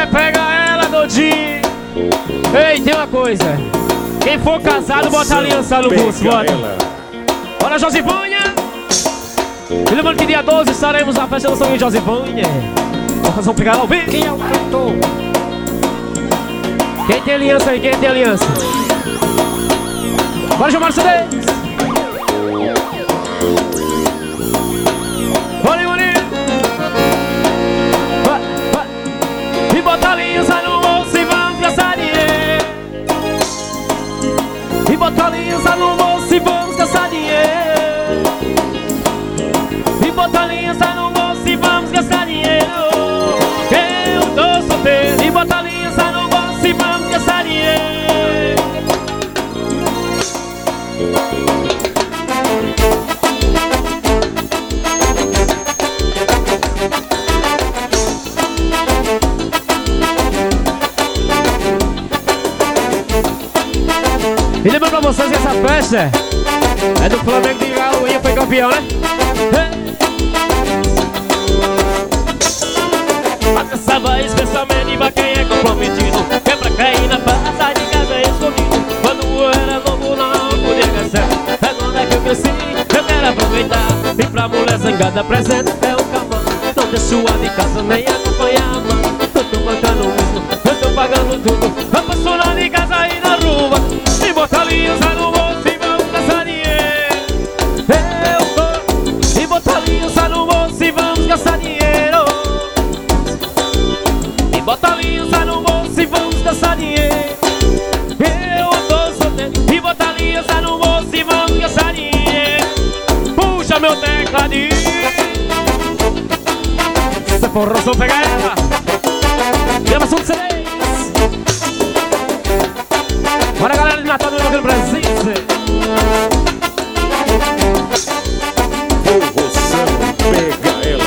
vai pegar ela, doidinho. Ei, tem uma coisa. Quem for casado, bota a aliança no bolso, bota. Bora, Josivânia. E lembrando que dia 12 estaremos na festa do São em Josivânia. Nós vamos pegar lá o vídeo. Quem é o cantor? Quem tem aliança aí? Quem tem aliança? Bora, João Marcelo. Olha, Maninho. E bota a aliança no bolso e vamos gastar dinheiro. E bota a aliança no bolso e vamos gastar dinheiro. E bota a aliança no bolso e vamos gastar dinheiro. Eu tô solteiro. E bota a aliança no bolso e vamos gastar dinheiro. E lembra pra vocês que essa festa é do Flamengo de Gauinha, foi campeão, né? Mas essa vai especialmente pra quem é comprometido. É pra cair na paz de casa escondido. Quando eu era novo não podia gastar. Agora que eu cresci, eu quero aproveitar. E pra mulher zangada presente é o calma. Não deixo a de casa nem acompanhar a mão. Eu tô bancando mesmo, eu tô pagando tudo. Eu passo lá de casa e na rua. E bota a aliança no bolso e vamos gastar dinheiro. Eu tô. E bota a aliança no bolso e vamos gastar dinheiro. E bota a aliança no bolso e vamos gastar dinheiro. Eu tô solteiro. E bota a aliança no bolso e vamos gastar dinheiro. Puxa meu tecladinho. Se for rosto, pega ela. Gravação de CDs. Bora, galera de Natal do Rio Brasil. Promoção Pega Ela.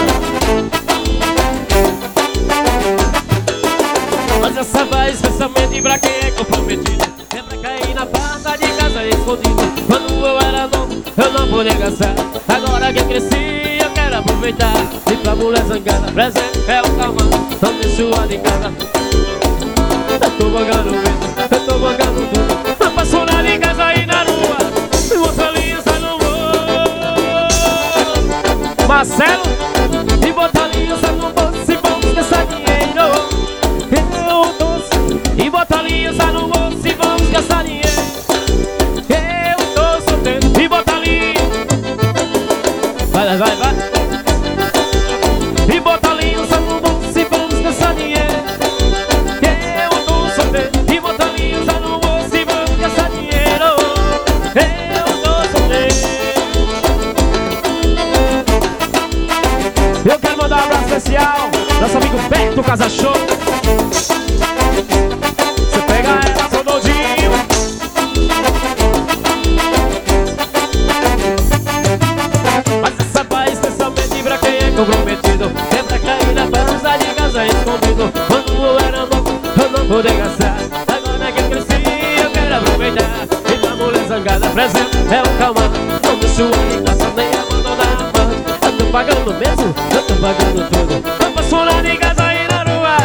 Mas essa vai especialmente pra quem é comprometido. É pra cair na porta de casa escondido. Quando eu era novo, eu não podia gastar. Agora que eu cresci, eu quero aproveitar. E pra mulher zangada, presente é o calma. Não deixo a de casa. Eu tô pagando mesmo, eu tô pagando tudo. Eu passo lá de casa e na rua. E bota a aliança no bolso. Marcelo, e bota a aliança no bolso e vamos gastar dinheiro. Eu tô. E bota a aliança no bolso e vamos gastar dinheiro. Eu tô solteiro. E bota ali. Vai, vai, vai. E bota a aliança no bolso e vamos gastar dinheiro. Eu tô solteiro. E bota a aliança no bolso e vamos gastar dinheiro. Eu tô solteiro. Eu quero mandar um abraço especial nosso amigo Beto Casa Show. Você pega ela, seu doidinho. Mas essa vai especialmente pra quem é comprometido. É pra cair na pança de casa escondido. Quando eu era novo, eu não podia gastar. Agora que eu cresci, eu quero aproveitar. E pra mulher zangada presente é o calma. Não deixo a de casa nem abandonar a mão. Eu tô pagando mesmo, eu tô pagando tudo. Eu passo lá de casa e na rua.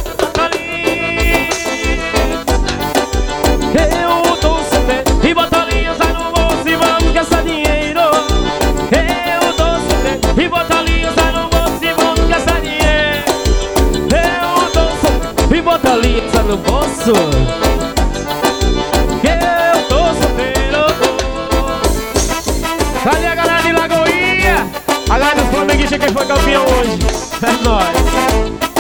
Eu tô solteiro. E bota a aliança no bolso e vamos gastar dinheiro. Eu tô solteiro. E bota a aliança no bolso e vamos gastar dinheiro. Eu tô solteiro. E bota a aliança no bolso. Eu tô solteiro. Cadê a galera de Lagoinha? A galera dos flamenguistas que foi campeão hoje. É nóis.